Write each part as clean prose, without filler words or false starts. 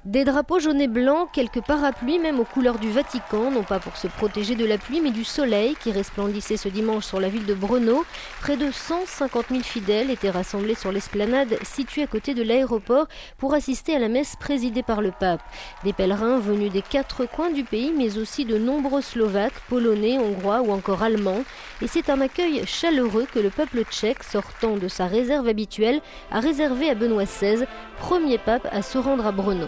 Des drapeaux jaunes et blancs, quelques parapluies même aux couleurs du Vatican, non pas pour se protéger de la pluie mais du soleil qui resplendissait ce dimanche sur la ville de Brno. Près de 150 000 fidèles étaient rassemblés sur l'esplanade située à côté de l'aéroport pour assister à la messe présidée par le pape. Des pèlerins venus des 4 coins du pays mais aussi de nombreux Slovaques, Polonais, Hongrois ou encore Allemands. Et c'est un accueil chaleureux que le peuple tchèque, sortant de sa réserve habituelle, a réservé à Benoît XVI, premier pape à se rendre à Brno.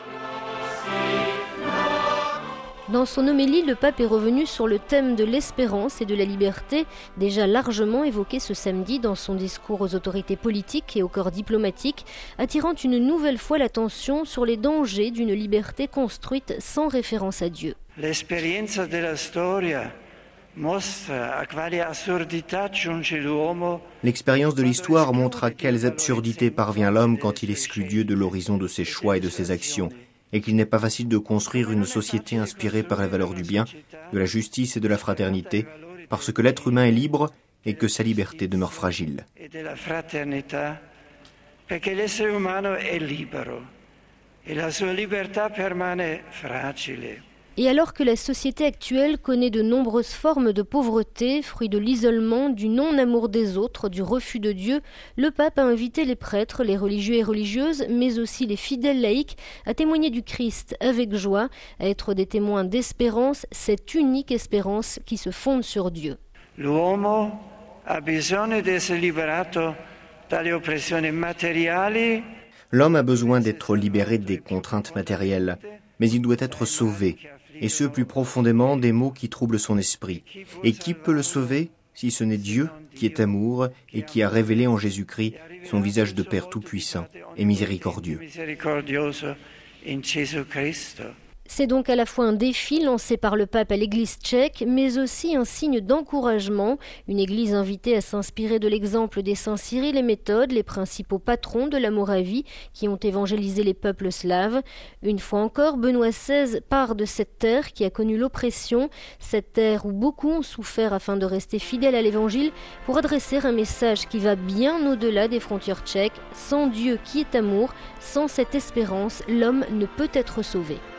Dans son homélie, le pape est revenu sur le thème de l'espérance et de la liberté, déjà largement évoqué ce samedi dans son discours aux autorités politiques et au corps diplomatique, attirant une nouvelle fois l'attention sur les dangers d'une liberté construite sans référence à Dieu. L'esperienza della storia mostra a quali assurdità giunge l'uomo. L'expérience de l'histoire montre à quelles absurdités parvient l'homme quand il exclut Dieu de l'horizon de ses choix et de ses actions, et qu'il n'est pas facile de construire une société inspirée par les valeurs du bien, de la justice et de la fraternité, parce que l'être humain est libre et que sa liberté demeure fragile. Perché l'essere umano è libero e la sua libertà permane fragile. Et alors que la société actuelle connaît de nombreuses formes de pauvreté, fruit de l'isolement, du non-amour des autres, du refus de Dieu, le pape a invité les prêtres, les religieux et religieuses, mais aussi les fidèles laïcs, à témoigner du Christ avec joie, à être des témoins d'espérance, cette unique espérance qui se fonde sur Dieu. L'uomo ha bisogno di essere liberato dalle oppressioni materiali. L'homme a besoin d'être libéré des contraintes matérielles, mais il doit être sauvé, et ce plus profondément des maux qui troublent son esprit. Et qui peut le sauver si ce n'est Dieu qui est amour et qui a révélé en Jésus-Christ son visage de Père tout-puissant et miséricordieux. C'est donc à la fois un défi lancé par le pape à l'Église tchèque, mais aussi un signe d'encouragement, une Église invitée à s'inspirer de l'exemple des saints Cyril et Méthode, les principaux patrons de la Moravie qui ont évangélisé les peuples slaves. Une fois encore, Benoît XVI part de cette terre qui a connu l'oppression, cette terre où beaucoup ont souffert afin de rester fidèles à l'Évangile, pour adresser un message qui va bien au-delà des frontières tchèques. Sans Dieu qui est amour, sans cette espérance, l'homme ne peut être sauvé.